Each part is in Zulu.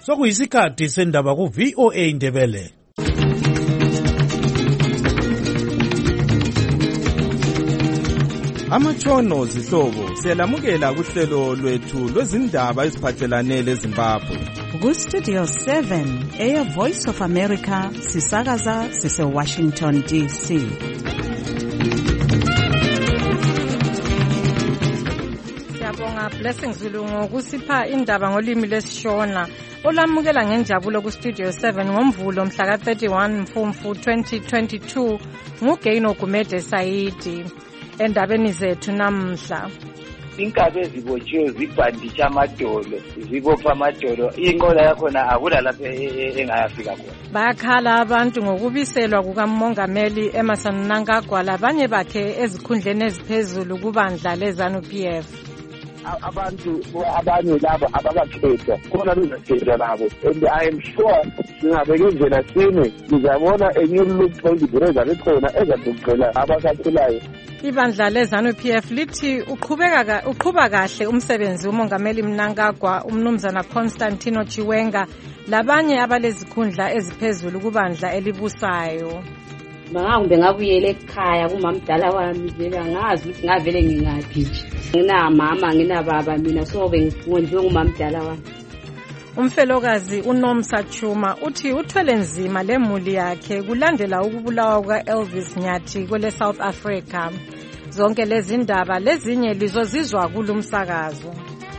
Sokuyisikhathi sendaba ku VOA Indebele. Amatshono zihlobo siyalamukela kuhlelo lwethu lwezindaba eziphathelane leZimbabwe. Ku Studio 7 Air Voice of America sisakaza sise Washington DC. Siyabonga Blessings Zulu ngokusipha indaba ngolimi lesishona. Olamukela ngenjabulo ku Studio 7 ngomvulo mhla ka 31 Mfumfu 2022 nguGaino Gumede Saidi. Endabeni zethu namhla inkabe ezibotshiwe zibhanditsha amadolo zibopha amadolo inqola yakhona akula lapha engayafika khona. Bayakhala abantu ngokubiselwa kukamongameli Emmerson Mnangagwa labanye bakhe ezikhundleni eziphezulu kubandla leZANU-PF. Abantu abanye laba ababakhethwa khona bezakhethwa nabo, and I am sure singabeka indlela sine sizabona enye lokuqondile ezabe khona ezaduqela abasakhulayo. Ibandla leZANU-PF lithi uqhuba kahle umsebenzi umongameli Mnangagwa, umnumzana Constantino Chiwenga labanye abalezikhundla eziphezulu kubandla elibusayo. Bangabe ngabuyela ekhaya kumamdala wami vele angazi ukuthi ngavele ngingaphi. Nginamama nginababa mina so bengondliwe ngumamdala wami. Umfelokazi uNomsa Chuma uthi uthwele nzima lemuli yakhe kulandela ukubulawa kukaElvis Nyathi kwele South Africa. Zonke lezi ndaba lezinye lizozizwa kulumsakazo.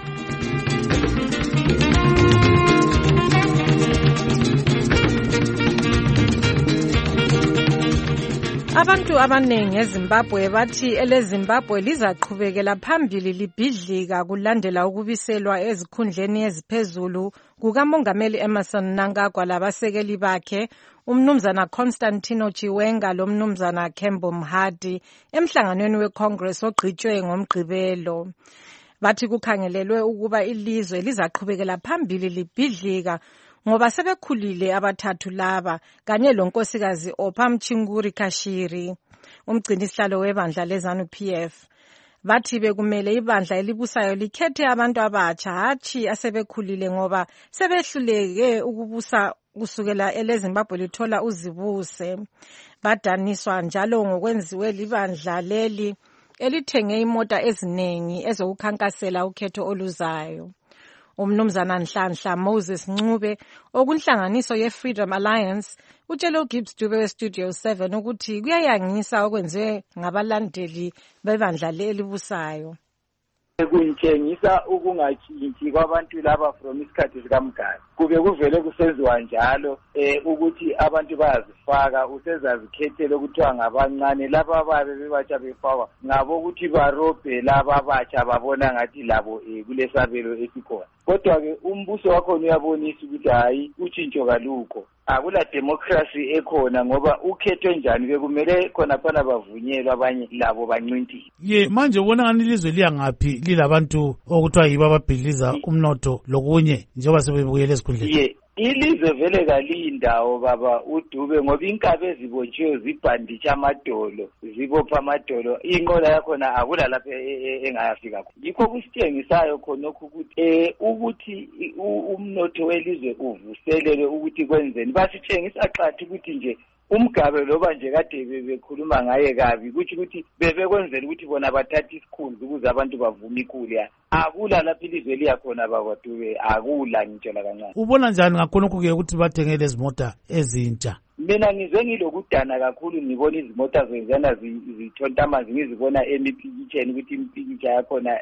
Abantu abanengi eZimbabwe bathi eleZimbabwe lizaqhubekela phambili libhidlika kulandela ukubiselwa ezikhundleni eziphezulu kukamongameli Emmerson Mnangagwa labasekeli bakhe umnumzana Constantino Chiwenga lomnumzana Kembo Mhadi emhlanganweni weCongress ogqitshwe ngomgqibelo. Bathi kukhangelelwe ukuba ilizwe lizaqhubekela phambili libhidlika ngoba sebekhulile abathathu laba kanye lonkosikazi Opha Mchinguri Kashiri, umgcinisihlalo webandla leZANU-PF. Bathi bekumele ibandla elibusayo likhethe abantu abatsha hatshi asebekhulile ngoba sebehluleke ukubusa kusukela eleZimbabwe lithola uzibuse. Badaniswa njalo ngokwenziwe libandla leli elithenge imota eziningi ezokukhankasela ukhetho oluzayo. Umnumzana Nhlanhla Moses Ncube okunhlanganiso yeFreedom Alliance utshele uGibbs Dube weStudio 7 ukuthi kuyayangisa okwenziwe ngabalandeli bebandla lelibusayo. Kuntshengisa ukungashintshi kwabantu laba from isikhathi sikaMgadi. Kube kuvele kusenziwa njalo ukuthi abantu bayazifaka usezazikhethele ukuthiwa ngabancane laba ababe bebatsha befakwa ngabo ukuthi barobhe laba abatsha babona ngathi labo kulesabelo esikhona. Kodwa-ke umbuso wakhona uyabonisa ukuthi hayi utshintsho kalukho. Akula democracy ekhona ngoba ukhethwe njani bekumele khona phana bavunyelwe abanye labo bancintile. Manje ubona ngani ilizwe liyangaphi lilabantu okuthiwa yibo ababhidliza umnotho lokunye njengoba sebebuyele esikhundleni. Ilizwe vele kaliyindawo baba uDube ngoba inkabe ezibotshiwe zibhanditsha amadolo zibopha amadolo inqola yakhona akula lapha engayafika khona. Yikho kusitshengisayo khonokho ukuthi umnotho welizwe uvuselele ukuthi kwenzeni. Basitshengisa xathi ukuthi nje umgabe loba nje kade bekhuluma ngaye kabi kuthi ukuthi bebekwenzela ukuthi bona bathathe isikhundla ukuze abantu bavume ikhulu. Akula lapha ilizwe liyakhona bakwaDube akula ngitshela kancane. Ubona njani ngakhonokho-ke ukuthi bathenge lezi mota ezintsha? Mina ngizwe ngilokudana kakhulu ngibona izimota zenzana zithonta amanzi ngizibona emipikitsheni ukuthi impikitsha yakhona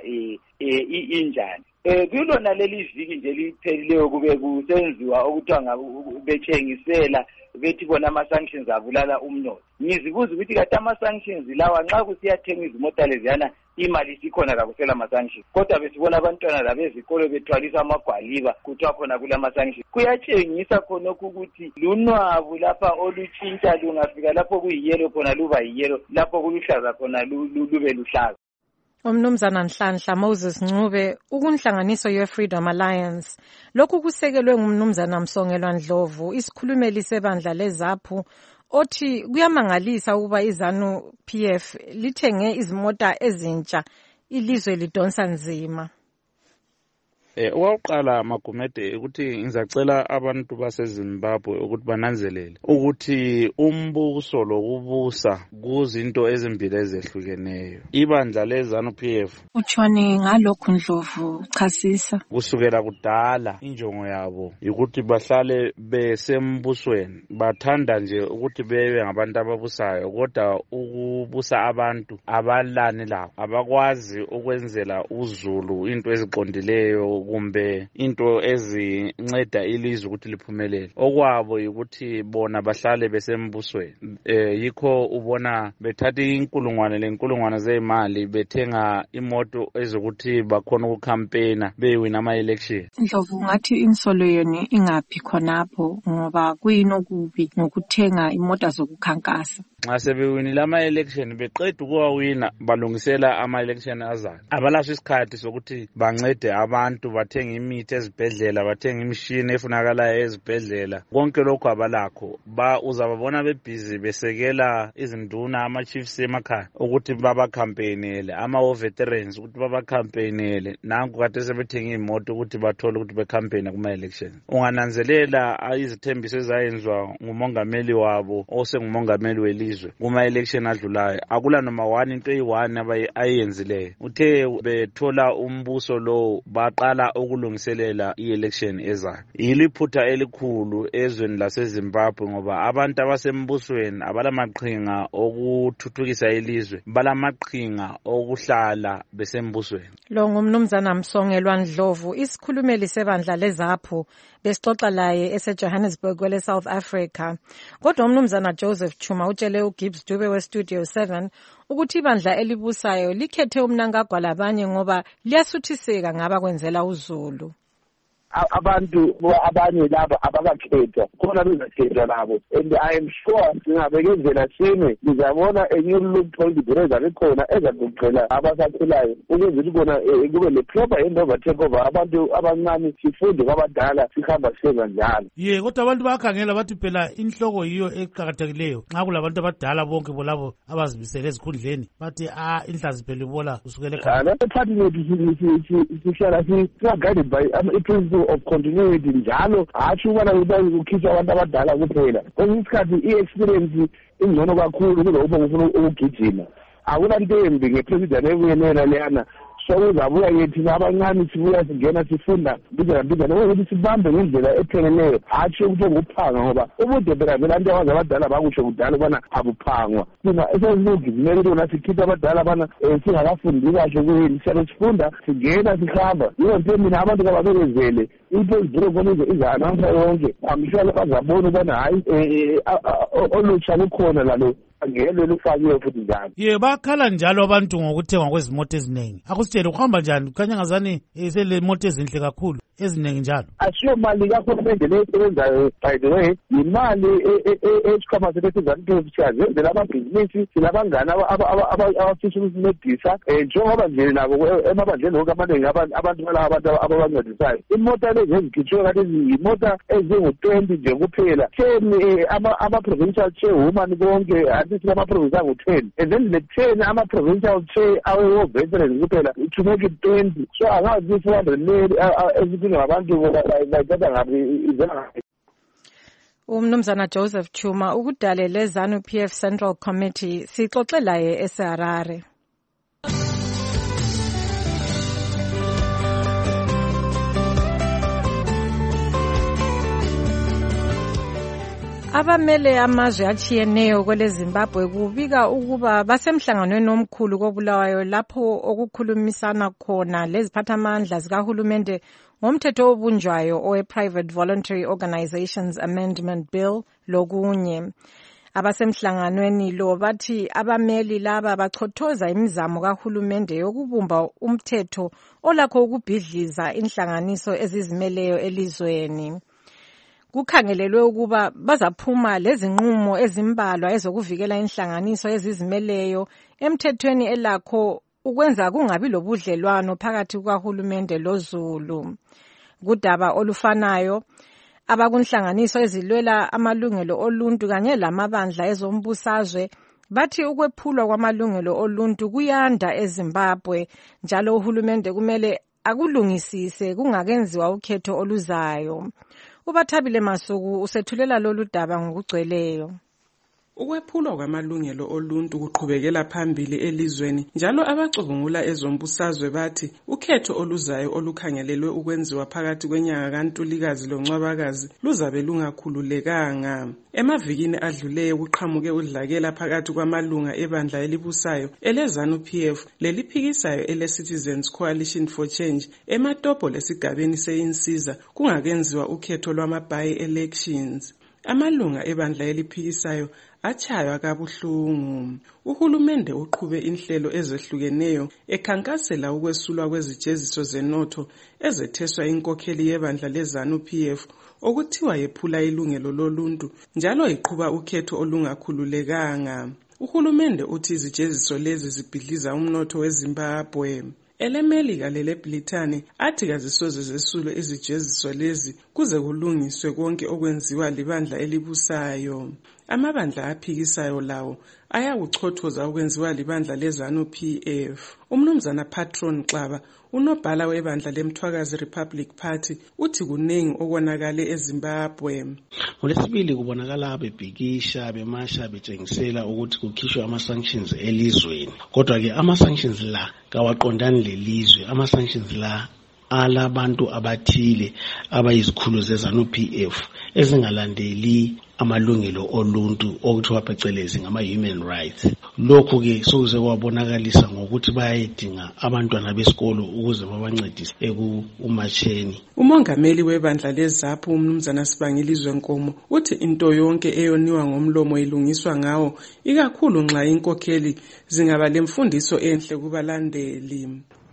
injani. Kulona leli viki nje liphelileyo kube kusenziwa okuthiwa betshengisela bethi bona ama-sanctions abulala umnotho. Ngizibuza ukuthi kade ama-sanctions lawa nxa kusiyathenga izimota leziyana imali isikhona kakusela ama-sanctions. Kodwa besibona abantwana labezikolo bethwaliswa amagwaliba kuthiwa khona kulama-sanctions. Kuyatshengisa khonokho ukuthi lunwabu lapha olutshintsha lungafika lapho kuyiyelo khona luba yiyelo, lapho kuluhlaza khona lube luhlaza. Umnumzana Nhlanhla Moses Ncube ukunhlanganiso yeFreedom Alliance. Lokhu kusekelwe ngumnumzana Msongelwa Ndlovu, isikhulumeli sebandla leZAPU, othi kuyamangalisa ukuba iZANU-PF lithenge izimota ezintsha ilizwe lidonsa nzima. Owakuqala Magumede ukuthi ngizacela abantu baseZimbabwe ukuthi bananzelele ukuthi umbuso lokubusa kuzinto ezimbili ezehlukeneyo. Ibandla leZANU-PF utshoni ngalokhu Ndlovu, chasisa. Kusukela kudala injongo yabo ukuthi bahlale besembusweni, bathanda nje ukuthi bebe ngabantu ababusayo, kodwa ukubusa abantu abalani lawo, abakwazi ukwenzela uZulu into eziqondileyo kumbe into ezinceda ilizwe ukuthi liphumelele. Okwabo ukuthi bona bahlale besembusweni. Yikho ubona bethatha inkulungwane zemali bethenga imoto ezokuthi bakhona ukucampaigna bewina ama-election. Ndlovu, ngathi insolo yenu ingaphi khonapho ngoba kuyini okubi ngokuthenga imota zokukhankasa? Nxa sebewinile ama-election beqeda ukuwawina balungisela ama-election azayo. Abalaso isikhathi sokuthi bancede abantu, bathenga imithi ezibhedlela, bathenga imishini efunakalayo ezibhedlela. Konke lokho abalakho. Uzababona bebhizi besekela izinduna, ama-chiefs emakhaya ukuthi babakhampenele, ama-veterans ukuthi babakhampenele. Nanku kade sebethenga imoto ukuthi bathole ukuthi bekhampene kuma-election. Ungananzelela izithembiso ezayenzwa ngumongameli wabo osengumongameli welizwe kuma-election adlulayo. Akula noma one into eyi-1 ayenzileyo. Uthe bethola umbuso lo baqala ukulungiselela i-election ezayo. Yiliphutha elikhulu ezweni laseZimbabwe ngoba abantu abasembusweni abalamaqhinga okuthuthukisa ilizwe, balamaqhinga okuhlala besembusweni. Lo ngumnumzana Msongelwa Ndlovu, isikhulumeli sebandla leZAPHU, besixoxa laye eseJohannesburg kwele South Africa. Kodwa umnumzana Joseph Chuma utshele uGibbs Dube weStudio 7 ukuthi ibandla elibusayo likhethe umnankagwa labanye ngoba liyasuthiseka ngaba kwenzela uZulu. Abantu abanye laba abakakhethwa khona bezakhethwa nabo, and I am sure singabekezela sime nizabona enye loophole ibhureza likhona ezagugqela abasakhulayo ukuze kubona kube le proper handover takeover. Abantu abancane sifunde kwabadala sihamba sisenza njalo. Kodwa abantu bayakhangela bathi phela inhloko yiyo eqakathekileyo. Nxa kulabantu abadala bonke bolabo abazimisele ezikhundleni bathi inhlazi phela ibola kusukela ekhaya. Lapho party lethu sihlala si-guided by principle of continuity njalo hatshi ubana ukukhishwa abantu abadala kuphela. Kwesinye isikhathi i-experience ingcono kakhulu kuze ube ngifuna ukugijima. Akunanto embi ngepresident ebuyelena leyana. So uzabuya yethina abancane sibuya singena sifunda mbizana ukuthi sibambe ngendlela epheleleyo, hatshi ukuthi ngokuphanga ngoba ubude phela vele abantu abadala bakusho kudala ubana abuphangwa. Thina esezilungile ukuthi sikhiphe abadala bana singakafundi kahle kuyini, siyabe sifunda singena sihamba. Yiyo nto mina abantu kababekezele into ezibhile khona izanansa yonke. Amshwala bazabona ubana hayi olutsha lukhona lalo angelo lufakiwe futhi njalo. Bakhala njalo abantu ngokuthengwa kwezimoto eziningi. Akusitshele ukuhamba njani? Kukhanya ngazani selemoto ezinhle kakhulu eziningi njalo. Asiyo mali kakhulumente lesebenzayo, by the way, imali esikhwama sethu zaNTOSICHAZE yenzela amabhizinisi, silabangani abafisa ukusincedisa njengoba nje nabo emabandleni wonke amaningi abantu balaba abantu ababancedisayo. Imota lezi ezikhitshwe kanti izimota ezingu-20 nje kuphela. 10 ama-provincial chairwoman konke athi silama-province angu-10, and then the 10 ama-provincial chair awe-veterans kuphela to make it 20. So angazi 400 million ngabantu bayithatha ngabi izena. Umnumzana Joseph Chuma ukudalele ZANU-PF Central Committee sixoxe laye eseHarare. Abamele amazwe achiyeneyo kwele Zimbabwe kubika ukuba basemhlanganweni omkhulu koBulawayo lapho okukhulumisana khona leziphathamandla zikahulumende ngomthetho obunjwayo owe-Private Voluntary Organizations Amendment Bill lokunye. Abasemhlanganweni lo bathi abameli laba bachothoza imizamo kahulumende yokubumba umthetho olakho ukubhidliza inhlanganiso ezizimeleyo elizweni. Kukhangelelwe ukuba bazaphuma lezinqumo ezimbalwa ezokuvikela inhlanganiso ezizimeleyo emthethweni elakho ukwenza kungabi lobudlelwano phakathi kukahulumende loZulu. Kudaba olufanayo, abakunhlanganiso ezilwela amalungelo oluntu kanye lamabandla ezombusazwe bathi ukwephulwa kwamalungelo oluntu kuyanda eZimbabwe, njalo uhulumende kumele akulungisise kungakenziwa ukhetho oluzayo. uBathabile Masuku usethulela lolu daba ngokugcweleyo. Ukwephulwa kwamalungelo oluntu kuqhubekela phambili elizweni njalo abacubungula ezombusazwe bathi ukhetho oluzayo olukhangelelwe ukwenziwa phakathi kwenyanga kaNtulikazi loNcwabakazi luzabe lungakhululekanga. Emavikini adluleyo kuqhamuke udlakela phakathi kwamalunga ebandla elibusayo eleZANU-PF leliphikisayo ele-Citizens Coalition for Change eMatopo lesigabeni seInsiza kungakenziwa ukhetho lwama-by-elections. Amalunga ebandla eliphikisayo achaywa kabuhlungu. Uhulumende uqhube inhlelo ezehlukeneyo ekhankasela ukwesulwa kwezijeziso zenotho ezetheswa inkokheli yebandla leZANU-PF okuthiwa yephula ilungelo loluntu njalo iqhuba ukhetho olungakhululekanga. Uhulumende uthi izijeziso lezi zibhidliza umnotho weZimbabwe. EleMelika leleBrithani athi kazisoze zesulwe izijeziso lezi kuze kulungiswe konke okwenziwa libandla elibusayo. Amabandla aphikisayo lawo ayakuchothoza okwenziwa libandla leZANU-PF. Umnumzana Patron Xaba, unobhala webandla leMthwakazi Republic Party, uthi kuningi okonakale eZimbabwe. Ngolesibili kubonakala bebhikisha bemasha betshengisela ukuthi kukhishwe ama-sanctions elizweni. Kodwa ke ama-sanctions la kawaqondani lelizwe. Ama-sanctions la alabantu abathile abayizikhulu zeZANU-PF ezingalandeli amalungelo oluntu okuthiwa phecelezi ngama-human rights. Lokhu ke sokuze kwabonakalisa ngokuthi bayayidinga abantwana besikolo ukuze babancedise ekumatsheni. Umongameli webandla leZAPU umnumzana Sibangilizwe Nkomo uthi into yonke eyoniwa ngomlomo ilungiswa ngawo ikakhulu nxa inkokheli zingaba lemfundiso enhle kubalandeli.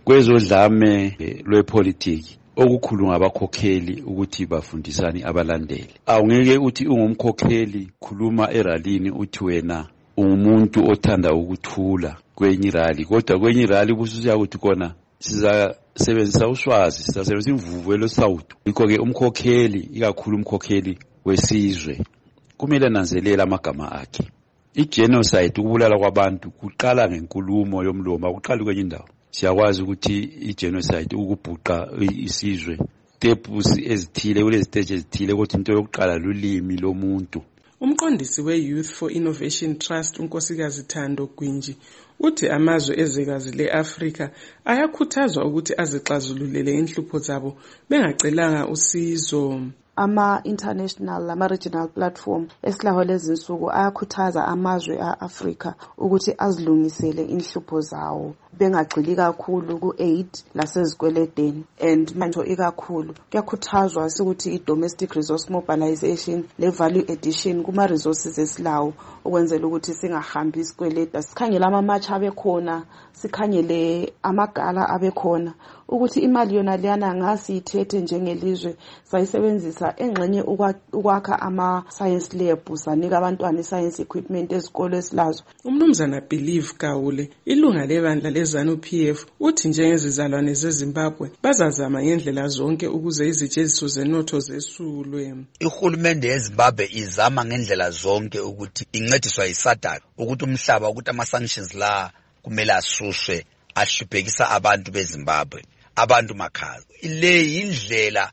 Kwezodlame lwepolitiki okukhulu ngabakhokheli ukuthi bafundisani abalandeli. Awungeke uthi ungumkhokheli khuluma eralini uthi wena umuntu othanda ukuthula kwenye irali, kodwa kwenye irali kususiya ukuthi kona sizasebenzisa uswazi, sizasebenzisa imvuvu elosawutu. Yikho ke umkhokheli, ikakhulu umkhokheli wesizwe, kumele nanzelela amagama akhe. I-genocide, ukubulala kwabantu, kuqala ngenkulumo yomlomo, akuqali kwenye indawo. Siyakwazi ukuthi i-genocide ukubhuqa isizwe steps ezithile kule stage ezithile ukuthi into yokuqala lulimi lomuntu. Umqondisi we-Youth for Innovation Trust uNkosikazi Thando Gwinji uthi amazwe ezwekazi le-Afrika ayakhuthazwa ukuthi azixazululele inhlupho zabo bengacelanga usizo. Ama-international, ama-regional platform esilaho lezinsuku ayakhuthaza amazwe a-Afrika ukuthi azilungisele inhlupho zawo bengagxili kakhulu ku-aid lasezikweledeni. And manje ikakhulu kuyakhuthazwa ukuthi i-domestic resource mobilization le-value addition kuma-resources esilawo ukwenzela ukuthi singahambi isikweleda. Sikhangele ama-match abekhona, sikhangele amagala abekhona ukuthi imali yona leyana ngasiyithethe njengelizwe sayisebenzisa engxenye ukwakha ama-science lab, sanika abantwana i-science equipment ezikolo esilazo. Umnumzana Believe Kawule, ilunga lebandla leZANU-PF, uthi njengezizalwane zeZimbabwe bazazama ngendlela zonke ukuze izijeziso zenotho zesulwe. Ihulumende yeZimbabwe izama ngendlela zonke ukuthi incediswa yiSADC ukuthi umhlaba ukuthi ama-sanctions la kumele asuswe ahluphekisa abantu beZimbabwe, abantu makhaza. Le indlela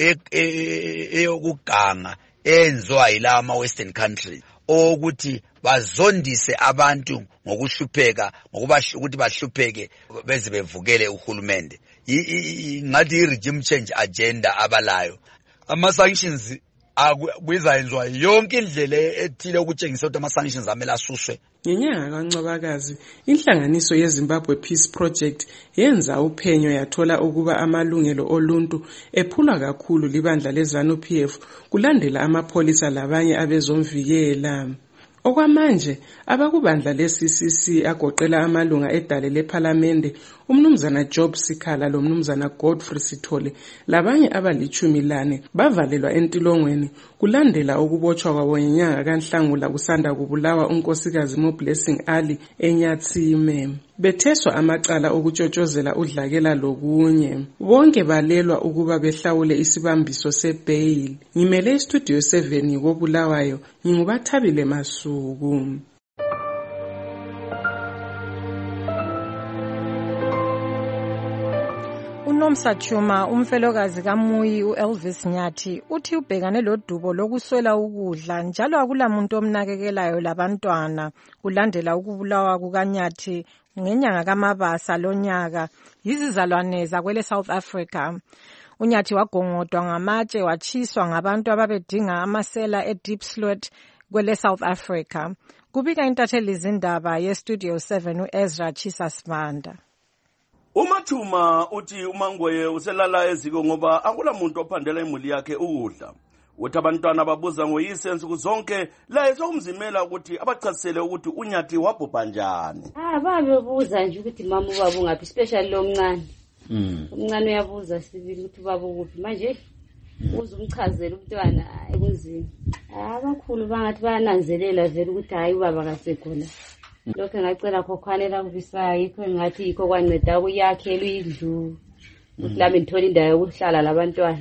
eyokuganga enziwa yila ama-western countries ukuthi bazondise abantu ngokuhlupheka ukuthi bahlupheke beze bevukele uhulumende. Ngathi i-regime change agenda abalayo. Ama-sanctions kuzayenziwa yonke indlela ethile ukutshengisa ukuthi ama-sanctions amele asuswe. Ngenyanga kaNcwabakazi, inhlanganiso yeZimbabwe Peace Project yenza uphenyo yathola ukuba amalungelo oluntu ephulwa kakhulu libandla leZANU-PF kulandela amapholisa labanye abezomvikela. Okwamanje abakubandla le-CCC agoqela amalunga edale lephalamende umnumzana Job Sikhala lomnumzana Godfrey Sithole labanye abali-14 bavalelwa entilongweni kulandela ukubotshwa kwabo ngenyanga kaNhlangula kusanda kubulawa unkosikazi Moblessing Ali eNyatsime. Betheswa amacala okutshotshozela udlakela lokunye. Bonke balelwa ukuba behlawule isibambiso sebail. Ngimele istudio 7 kobulawayo, nginguBathabile Masuku. uNomsa Chuma umfelokazi kaMuyi uElvis Nyathi uthi ubhekane lodubo lokuswela ukudla njalo akulamuntu omnakekelayo labantwana kulandela ukubulawa kukaNyathi ngenyanga kaMabasa lonyaka yizizalwane zakwele South Africa. uNyathi wagongodwa ngamatshe watshiswa ngabantu ababedinga amasela eDiepsloot kwele South Africa. Kubika intatheli izindaba yeStudio 7 uEzra Chisasvanda. uMathuma uthi uMangweye uselala eziko ngoba akulamuntu ophandela imuli yakhe ukudla. Uthi abantwana babuza ngoyise insuku zonke la esokumzimela ukuthi abachasisele ukuthi uNyathi wabhubha njani. Babebuza nje ukuthi mama ubaba ungaphi, especially lo mncane. Umncane uyabuza sibili ukuthi ubaba ukuphi manje. Uze umchazele umntwana ekunzima. Abakhulu bangathi bayananzelela vele ukuthi hayi ubaba akasekhona. Lokho ngacela khokhanela kubisayo yikho ngathi yikho kwanceda ukuyakhela indlu. Ukuthi lami ngithola indawo yokuhlala labantwana.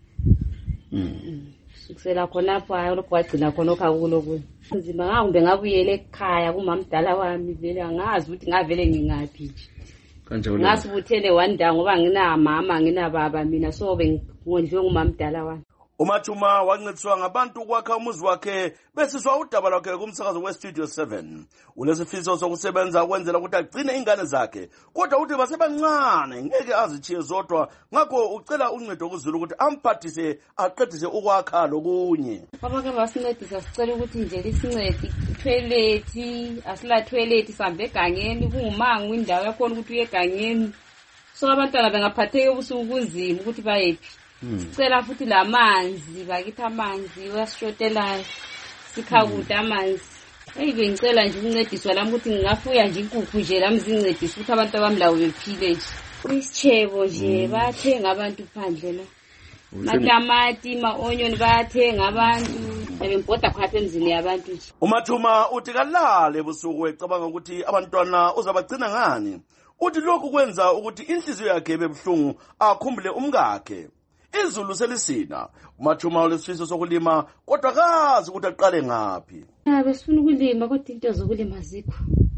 Sikusela khonapho ayolokho wagcina khonokho akulokuyo. Nzima ngihambe ngabuyele ekhaya kumamdala wami vele angazi ukuthi ngavele ngingaphi. Kanjalo ngasibuthele wanda ngoba nginamama nginababa mina so bengondliwe ngumamdala wami. uMathuma wancitswa ngabantu ukwakha umuzi wakhe besizwa udaba lwakhe kumsakazo weStudio 7. Ulesifiso sokusebenza ukwenzela ukuthi agcine ingane zakhe kodwa uthi basebancane ngeke azitshiye zodwa ngakho ucela uncedo kuZulu ukuthi amphathise aqedise ukwakha lokunye. Abake basincedisa sicela ukuthi nje lisincede toilet asila toilet sambe egangeni kungumango indawo yakhona ukuthi uye egangeni so abantwana bengaphatheke ubusuku kunzima ukuthi bayephi. Sicela futhi lamanzi bakithi amanzi uyasishotelayo sikhakuda amanzi. Bengicela nje ukuncediswa lami ukuthi ngingafuya nje inkukhu nje lami zincedise ukuthi abantu abamlawo bephile nje. Isichebo nje bathenga abantu phandle la. Matamati ma-onion bathenga abantu bembhoda khapha emzini yabantu nje. uMathuma uthi kalale ebusuku ecabanga ukuthi abantwana uzabagcina ngani. Uthi lokhu kwenza ukuthi inhliziyo yakhe ebebuhlungu akhumbule umkakhe. Izulu selisina uMathuma ulesifiso sokulima kodwa akazi ukuthi aqale ngaphi. Besifuna ukulima kodwa into zokulima zikho.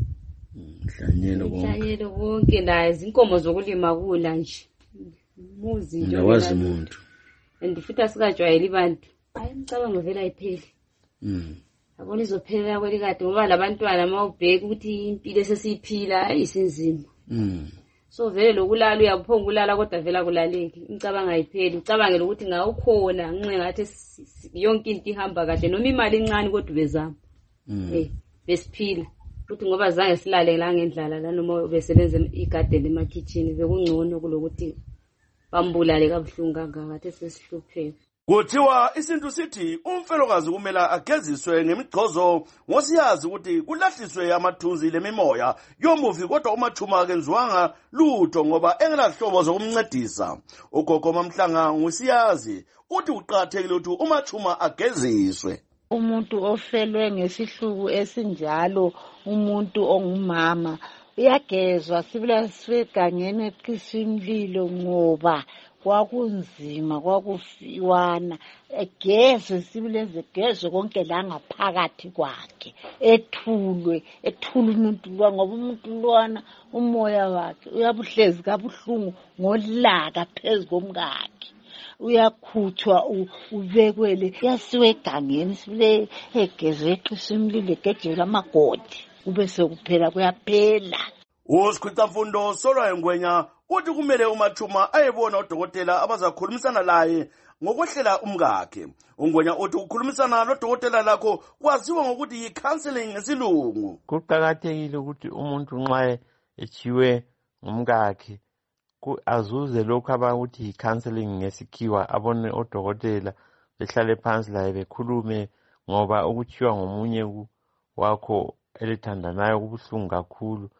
Mhlanyelo konke la izinkomo zokulima kula nje. Muzi nje ndawazi umuntu. Andifita sikajwayela ibantu. Hayi ngicabanga vele ayipheli. Abona izophelela kwelikade ngoba labantwana mawubheka ukuthi impilo esesiyiphila ayisinzima. So vele lokulala uyaphonga ukulala kodwa vela kulaleki. Ngicabanga ayipheli, ucabangela ukuthi ngawukhona nginxe ngathi yonke into ihamba kahle noma imali encane kodwa bezama. Besiphila. Futhi ngoba zange silale la ngendlala la noma besebenza igarden emakitchen bekungcono kulokuthi bambulale kabuhlungu kangaka ngathi sesihlupheka. Kuthiwa isintu sithi umfelokazi kumela ageziswe ngemigcozo ngosiyazi ukuthi kulahliswe amathunzi lemimoya yomuvi kodwa uMathuma akenziwanga lutho ngoba engelahlobo zokumncedisa. Ugogo Mamhlanga ngusiyazi uthi uqathekile ukuthi uMathuma ageziswe. Umuntu ofelwe ngesihluku esinjalo umuntu ongumama uyagezwa sibula swegangeni eqisimlilo ngoba kwakunzima kwakufiwana egezwe sibuleze gezwe konke la ngaphakathi kwakhe ethule umuntu lo ngoba umuntu lwana umoya wakhe uyabuhlezi kabuhlungu ngolaka phezukomkakhe uyakhutshwa ubekwele yasiwe egangeni sibule egezwe eqisimlilo egejela amagodi kube sekuphela kuyaphela. uSikhwicamfundo Solwa Ngwenya uthi kumele uMathuma ayebona udokotela abazakhulumisana laye ngokwehlela umkakhe. uNgwenya uthi ukukhulumisana nodokotela lakho kwaziwa ngokuthi yi-counseling ngesilungu. Kuqakathekile ukuthi umuntu nxa echiwe ngumkakhe azuze lokhu abakuthi yi-counseling ngesikhiwa abone odokotela behlale phansi laye bekhulume ngoba ukuchiwa ngomunye wakho elithandanayo kubuhlungu kakhulu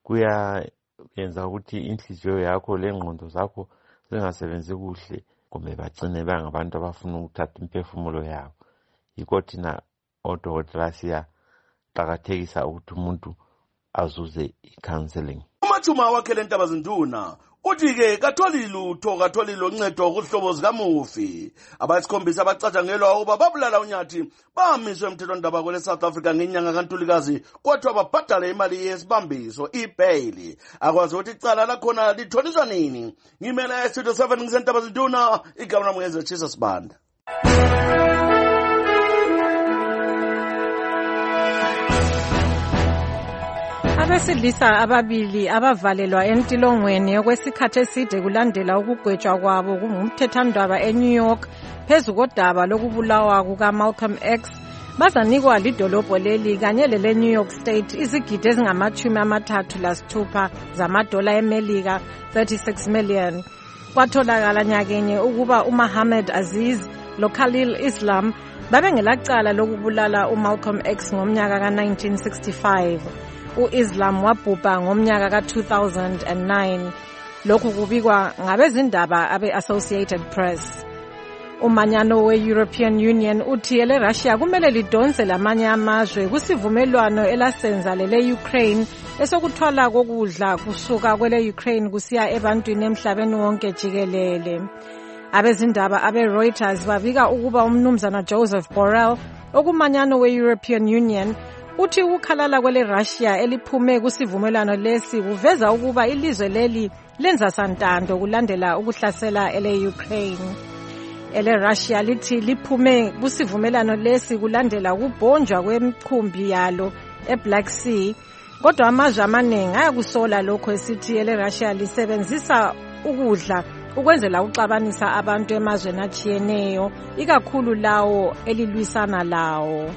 kuyenza ukuthi inhliziyo yakho lengqondo zakho zingasebenzi kuhle kumbe bagcine bangabantu abafuna ukuthatha imphefumulo yabo. Yikho thina odokotela siyaqakathekisa ukuthi umuntu azuze i-counseling. uMathuma wakhele Ntabazinduna uthi-ke katholi lutho katholi loncedo kuhlobo zikamufi. Abayisikhombisa abacatshangelwa ukuba babulala uNyathi bamiswe emthethwandaba kwele South Africa ngenyanga kaNtulikazi kodwa babhadale imali yesibambiso i-bail. Akwazi ukuthi icala lakhona litholiswa nini. Ngimele eStudio 7 ngisentaba zinduna igama lami ngeZechisa Sibanda. Abesilisa ababili abavalelwa entilongweni okwesikhathi eside kulandela ukugwetshwa kwabo kungumthethandaba eNew York phezu kodaba lokubulawa kukaMalcolm X bazanikwa lidolobho leli kanye lele New York State izigidi ezingama-36 zamadola eMelika 36 million. Kwatholakala nyakenye ukuba uMuhammad Aziz loKhalil Islam babengelacala lokubulala uMalcolm X ngomnyaka ka-1965. U-Islam wabhubha ngomnyaka ka-2009. Lokhu kubikwa ngabezindaba abe-Associated Press. Umanyano we-European Union uthi ele-Russia kumele lidonse lamanye amazwe kusivumelwano elasenza lele-Ukraine esokuthwala kokudla kusuka kwele-Ukraine kusiya ebantwini emhlabeni wonke jikelele. Abezindaba abe-Reuters babika ukuba umnumzana Joseph Borrell okumanyano we-European Union uthi ukukhalala kwele-Russia eliphume kusivumelwano lesi kuveza ukuba ilizwe leli lenza santando kulandela ukuhlasela ele-Ukraine. Ele-Russia lithi liphume kusivumelwano lesi kulandela ukubhonjwa kwemikhumbi yalo eBlack Sea, kodwa amazwe amaningi ayakusola lokho esithi ele-Russia lisebenzisa ukudla ukwenzela ukuxabanisa abantu emazweni atshiyeneyo, ikakhulu lawo elilwisana lawo.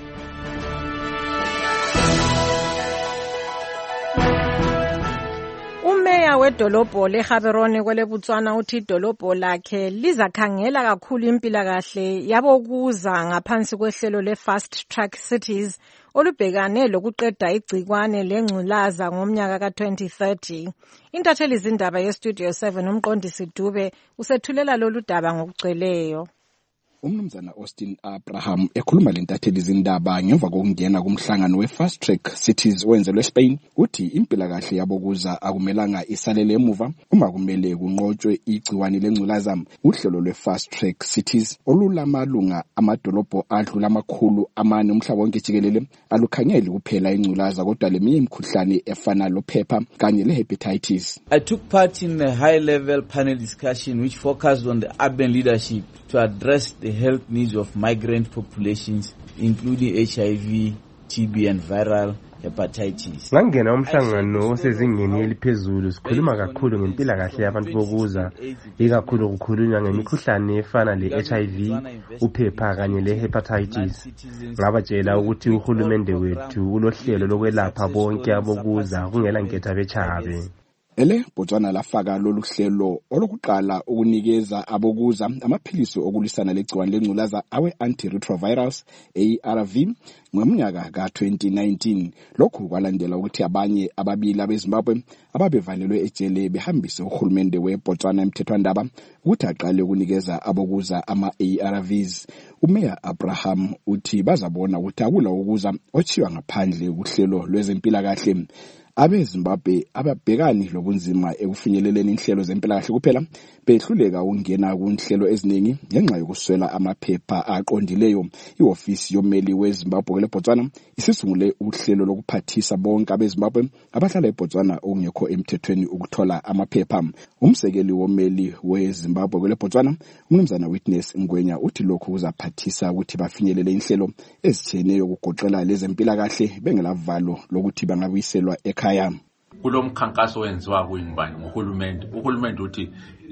Umeya wedolobho leGaborone kwele Botswana uthi idolobho lakhe lizakhangela kakhulu impilakahle yabokuza ngaphansi kwehlelo le-Fast Track Cities olubhekane lokuqeda igcikwane lengculaza ngomnyaka ka-2030. Intatheli zindaba yeStudio 7 umqondisi Dube usethulela lolu daba ngokugcweleyo. Umnumzana Austin Abraham ekhuluma lentatheli zindaba ngemva kokungena kumhlangano we-Fast Track Cities owenzelwe eSpain uthi impilakahle yabokuza akumelanga isalele emuva uma kumele kunqotshwe igciwane lengculaza. Uhlelo lwe-Fast Track Cities olulamalunga amadolobho adlula 400 umhlaba wonke jikelele alukhangeli kuphela ingculaza kodwa leminye imikhuhlane efana lophepha kanye le-hepatitis. I took part in a high-level panel discussion which focused on the urban leadership to address the health needs of migrant populations, including HIV, TB and viral hepatitis. Ngangena umhlangano osezingeni eliphezulu sikhuluma kakhulu ngempilakahle yabantu bokuza, ikakhulu kukhulunywa ngemikhuhlane efana le-HIV, uphepha kanye le-hepatitis. Ngabatshela ukuthi uhulumende wethu ulohlelo lokwelapha bonke abokuza kungela nketha bechabe. Ele Botswana lafaka lolu hlelo olokuqala ukunikeza abokuza amaphilisi okulwisana legciwane lengculaza awe-antiretrovirals ARV ngomnyaka ka-2019. Lokhu kwalandela ukuthi abanye ababili abeZimbabwe ababevalelwe ejele behambise uhulumende weBotswana emthethwandaba ukuthi aqale ukunikeza abokuza ama-ARVs. Umeya Abraham uthi bazabona ukuthi akula ukuza ochiwa ngaphandle kuhlelo lwezempilakahle. AbeZimbabwe ababhekani lobunzima ekufinyeleleni inhlelo zempilakahle kuphela behluleka ukungena kunhlelo eziningi ngenxa yokuswela amaphepha aqondileyo. Iofisi yomeli weZimbabwe leBotswana isisungule uhlelo lokuphathisa bonke abeZimbabwe abahlala eBotswana okungekho emthethweni ukuthola amaphepha. Umsekeli womeli weZimbabwe leBotswana umnumzana Witness Ngwenya uthi lokhu kuzaphathisa ukuthi bafinyelele inhlelo ezitshiyeneyo ukugoqela lezempilakahle bengelavalo lokuthi bangabuyiselwa ekhaya. Kulomkhankaso wenziwa kuyingubani uhulumende uthi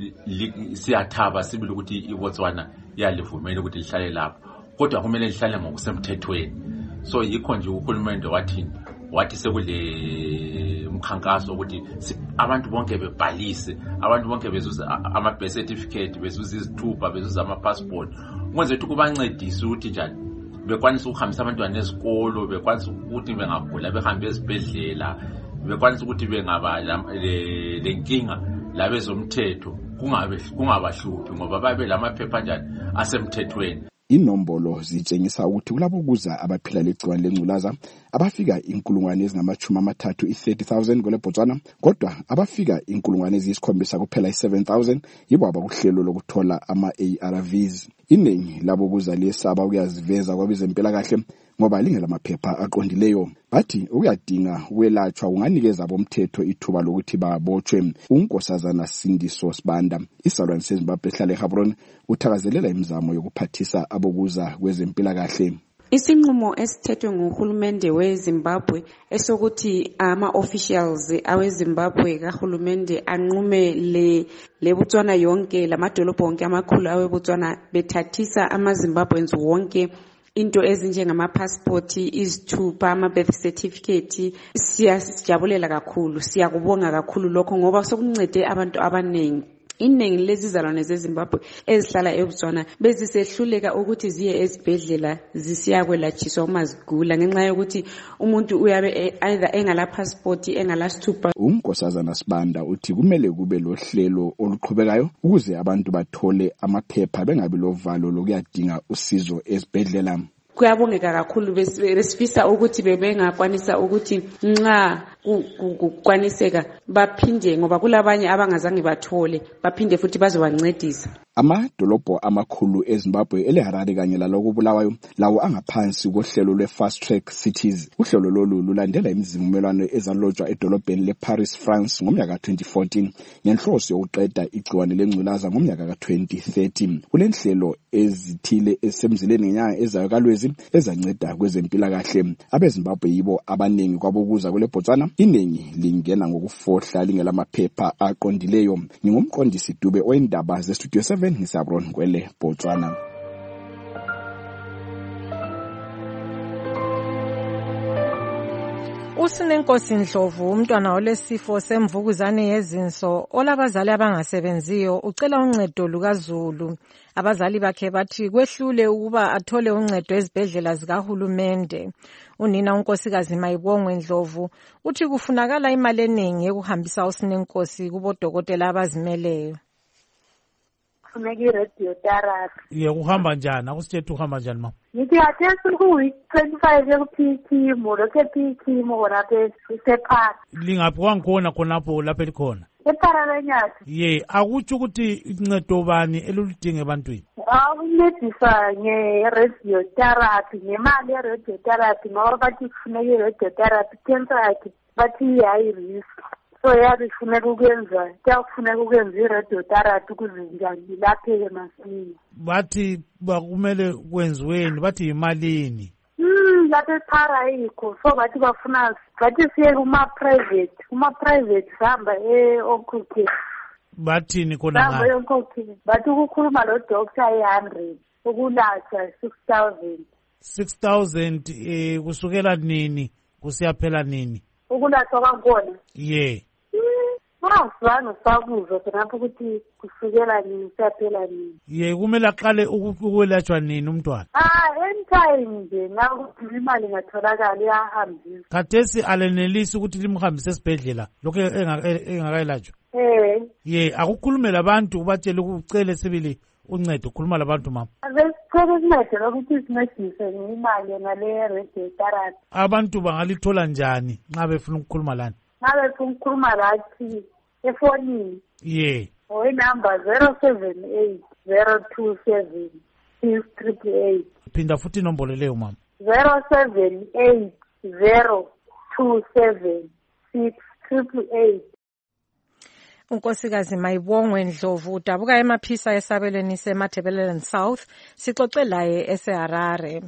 siyathaba sibili ukuthi iBotswana yalivumela ukuthi lihlale lapho kodwa kumele lihlale ngokusemthethweni. So yikho nje uhulumende wathi sekule umkhankaso ukuthi abantu bonke bebhalise, abantu bonke bezuza ama-birth certificate, bezuza izithupha, bezuza ama-passport, kwenze ukuthi kubancedise ukuthi njani bekwanisa ukuhambisa abantwana ezikolo, bekwanisa ukuthi bengagula behambe ezibhedlela, bekwanisa ukuthi bengaba lenkinga labezomthetho kungabahluphi ngoba babe lamaphepha njani asemthethweni. inombolo zitshengisa ukuthi kulabo kuza abaphila legciwane lengculaza abafika 30,000 kwele Botswana, kodwa abafika 7,000 kuphela 7,000 yibo abakuhlelo lokuthola ama-ARVs. Iningi labo kuza liyesaba ukuyaziveza kwabezempilakahle ngoba lingelamaphepha aqondileyo. Bathi ukuyadinga ukwelatshwa kunganikeza abomthetho ithuba lokuthi babotshwe. uNkosazana Sindiso Sibanda, isalwane seZimbabwe ehlala eGaborone, uthakazelela imizamo yokuphathisa abokuza kwezempilakahle. Isinqumo esithethwe nguhulumende weZimbabwe esokuthi ama-officials aweZimbabwe kahulumende anqume le Botswana yonke lamadolobho onke amakhulu aweBotswana bethathisa amaZimbabweans wonke into ezinjengama-passport, izithupha, ama-birth certificate. Siyajabulela kakhulu, siyakubonga kakhulu lokho ngoba sokuncede abantu abaningi. Iningi lezi zalwane zeZimbabwe ezihlala eBotswana bezisehluleka ukuthi ziye ezibhedlela zisiyakwelatshiswa uma zigula ngenxa yokuthi umuntu uyabe either engala passport engala sithupha. uNkosazana Sibanda uthi kumele kube lohlelo oluqhubekayo ukuze abantu bathole amaphepha bengabi lovalo lokuyadinga usizo ezibhedlela. Kuyabongeka kakhulu besifisa ukuthi bebengakwanisa ukuthi nxa kukwaniseka baphinde ngoba kulabanye abangazange bathole baphinde futhi bazobancedisa. Amadolobho amakhulu eZimbabwe eleHarare kanye laloko Bulawayo lawo angaphansi kohlelo lwe-Fast Track Cities. Uhlelo lolu lulandela imizivumelwano ezalotshwa edolobheni leParis, France ngomnyaka ka-2014 ngenhloso yokuqeda igciwane lengculaza ngomnyaka ka-2013. Kulenhlelo ezithile esemzileni ngenyanga ezayo kaLwezi ezanceda kwezempilakahle. AbeZimbabwe yibo abaningi kwabokuza kwele Botswana, iningi lingena ngokufohla lingelamaphepha aqondileyo. Ngingumqondisi Dube oyindaba zeStudio 7 ngisabron kwele Botswana. Usinenkosi Ndlovu, umntwana olesifo semvukuzane yezinso olabazali abangasebenziyo, ucela uncedo lukaZulu. Abazali bakhe bathi kwehlule ukuba athole uncedo ezibhedlela zikahulumende. Unina uNkosikazi Mayibongwe Ndlovu uthi kufunakala imali eningi ekuhambisa uSinenkosi kubodokotela abazimeleyo. Radio therapy. Uhamba njani? Akusithethe uhamba njani mama? Ngithi athensi ku-week 25 yokuphikimo lokho ephikimo khona sephara. Lingaphi wangikhona khonapho lapho elikhona? Ephara lenyati. Akutsho ukuthi incedo bani elulidinga ebantwini? Ukuncedisa nge-radio therapy, ngemali ye-radio therapy ngoba bathi kufuneka i-radio therapy cancer yakhe bathi high risk. So yabifuneka ukwenza, kuyakufuneka ukwenza i-radio therapy ukuze njani lapheke masinya. Bathi bakumele kwenziweni, bathi imalini? Lapho ephara ayikho, so bathi bafuna bathi siye kuma-private sihamba e-Okhokhe. Bathini khona ngani? E-Okhokhe bathi ukukhuluma lo doctor 100 ukulatshwa 6,000. 6,000 kusukela nini kusiyaphela nini? Ukulatshwa kwakhona? Sivane sakuzwa khonapho ukuthi kusukela nini siyaphela nini. Kumele aqale ukwelatshwa nini umntwana? Anytime nje nakuthi imali ingatholakala iyahambisa. Khathesi alenelisi ukuthi limhambise esibhedlela lokho engakayelatshwa? Akukhulume labantu ubatshele ukucele sibili uncedo, ukhuluma labantu mama. Besicela uncedo lokuthi sincedise ngemali ngale radio therapy. Abantu bangalithola njani nxa befuna ukukhuluma lani? Nxa befuna ukukhuluma lathi efonini. Oyinamba 078 027 688. Phinda futhi inombolo leyo mama. 078 027 688. uNkosikazi Mayibongwe Ndlovu udabuka emaphisa esabelweni seMatabeleland South. Sixoxe laye eseHarare.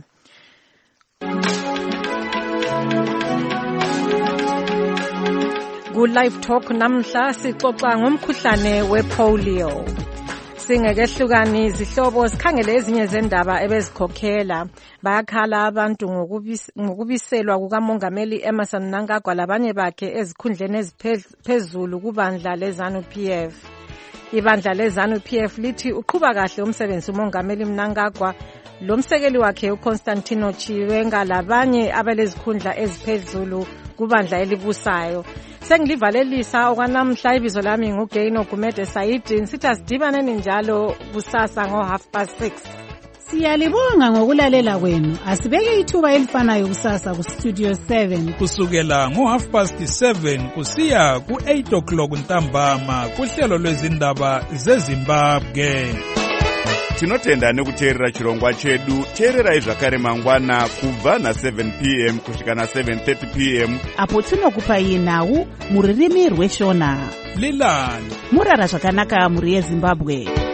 Ku-Live Talk namhla sixoxa ngomkhuhlane wepolio. Singekehlukani izihlobo sikhangele ezinye zendaba ebezikhokhela. Bayakhala abantu ngokubiselwa kukamongameli Emmerson Mnangagwa labanye bakhe ezikhundleni eziphezulu kubandla leZANU-PF. Ibandla leZANU-PF lithi uqhuba kahle umsebenzi umongameli Mnangagwa, lo msekeli wakhe uConstantino Chiwenga labanye abalezikhundla eziphezulu kubandla elibusayo. Sengilivalelisa okwanamhla ibizo lami nguGaino Gumede Saidi. Nsithi asidibaneni njalo kusasa ngo 6:30. Siyalibonga ngokulalela kwenu. Asibeke ithuba elifanayo kusasa ku Studio 7 kusukela ngo7:30 kusiya ku8 ntambama kuhlelo lwezindaba zeZimbabwe. Tinotenda nekuteerera chirongwa chedu. Teererai zvakare mangwana kubva na7 p.m. kusvika na7:30 p.m. apo tinokupai nhau mururimi rweshona. Lilani murara zvakanaka muri yeZimbabwe.